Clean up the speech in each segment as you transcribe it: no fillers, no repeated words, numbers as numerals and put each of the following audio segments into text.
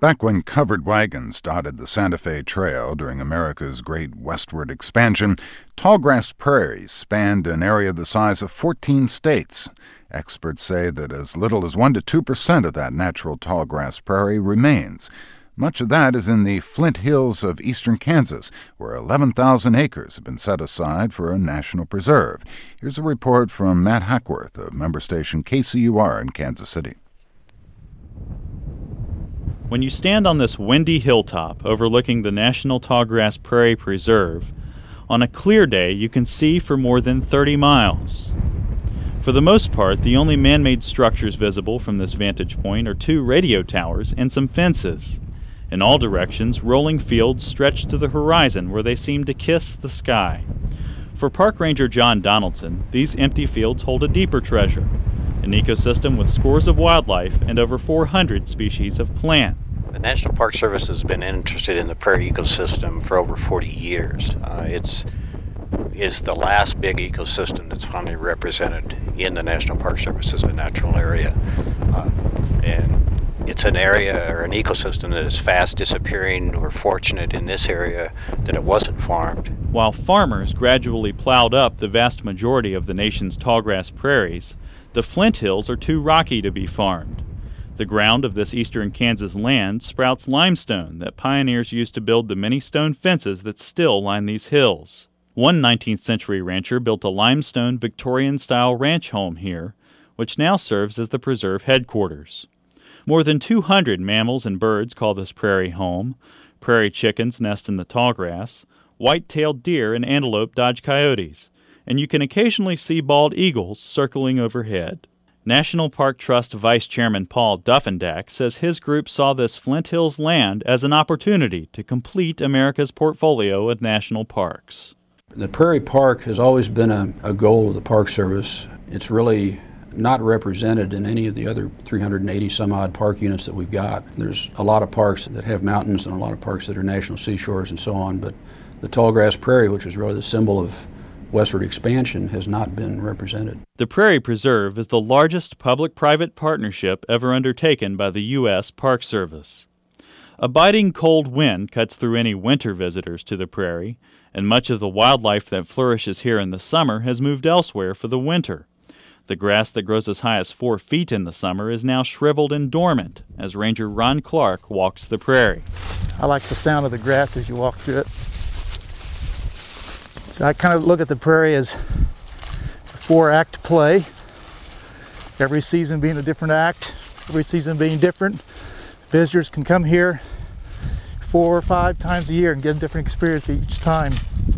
Back when covered wagons dotted the Santa Fe Trail during America's great westward expansion, tallgrass prairies spanned an area the size of 14 states. Experts say that as little as 1 to 2% of that natural tallgrass prairie remains. Much of that is in the Flint Hills of eastern Kansas, where 11,000 acres have been set aside for a national preserve. Here's a report from Matt Hackworth of member station KCUR in Kansas City. When you stand on this windy hilltop overlooking the National Tallgrass Prairie Preserve, on a clear day you can see for more than 30 miles. For the most part, the only man-made structures visible from this vantage point are 2 radio towers and some fences. In all directions, rolling fields stretch to the horizon where they seem to kiss the sky. For Park Ranger John Donaldson, these empty fields hold a deeper treasure, an ecosystem with scores of wildlife and over 400 species of plant. The National Park Service has been interested in the prairie ecosystem for over 40 years. It's the last big ecosystem that's finally represented in the National Park Service as a natural area. And it's an area or an ecosystem that is fast disappearing. We're fortunate in this area that it wasn't farmed. While farmers gradually plowed up the vast majority of the nation's tallgrass prairies, the Flint Hills are too rocky to be farmed. The ground of this eastern Kansas land sprouts limestone that pioneers used to build the many stone fences that still line these hills. One 19th century rancher built a limestone Victorian-style ranch home here, which now serves as the preserve headquarters. More than 200 mammals and birds call this prairie home. Prairie chickens nest in the tallgrass. White-tailed deer and antelope dodge coyotes. And you can occasionally see bald eagles circling overhead. National Park Trust Vice Chairman Paul Duffendack says his group saw this Flint Hills land as an opportunity to complete America's portfolio of national parks. The Prairie Park has always been a goal of the Park Service. It's really not represented in any of the other 380 some odd park units that we've got. There's a lot of parks that have mountains and a lot of parks that are national seashores and so on, but the tallgrass prairie, which is really the symbol of westward expansion, has not been represented. The Prairie Preserve is the largest public-private partnership ever undertaken by the U.S. Park Service. A biting cold wind cuts through any winter visitors to the prairie, and much of the wildlife that flourishes here in the summer has moved elsewhere for the winter. The grass that grows as high as 4 feet in the summer is now shriveled and dormant as Ranger Ron Clark walks the prairie. I like the sound of the grass as you walk through it. So I kind of look at the prairie as a 4-act play. Every season being a different act, every season being different. Visitors can come here 4 or 5 times a year and get a different experience each time.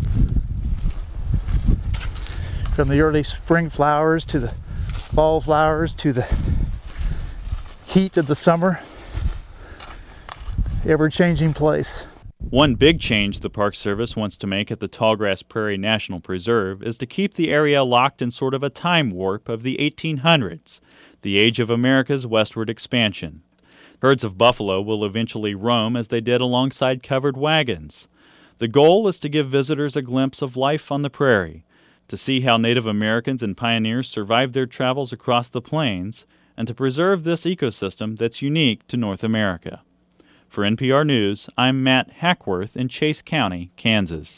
From the early spring flowers to the fall flowers to the heat of the summer. Ever-changing place. One big change the Park Service wants to make at the Tallgrass Prairie National Preserve is to keep the area locked in sort of a time warp of the 1800s, the age of America's westward expansion. Herds of buffalo will eventually roam as they did alongside covered wagons. The goal is to give visitors a glimpse of life on the prairie, to see how Native Americans and pioneers survived their travels across the plains, and to preserve this ecosystem that's unique to North America. For NPR News, I'm Matt Hackworth in Chase County, Kansas.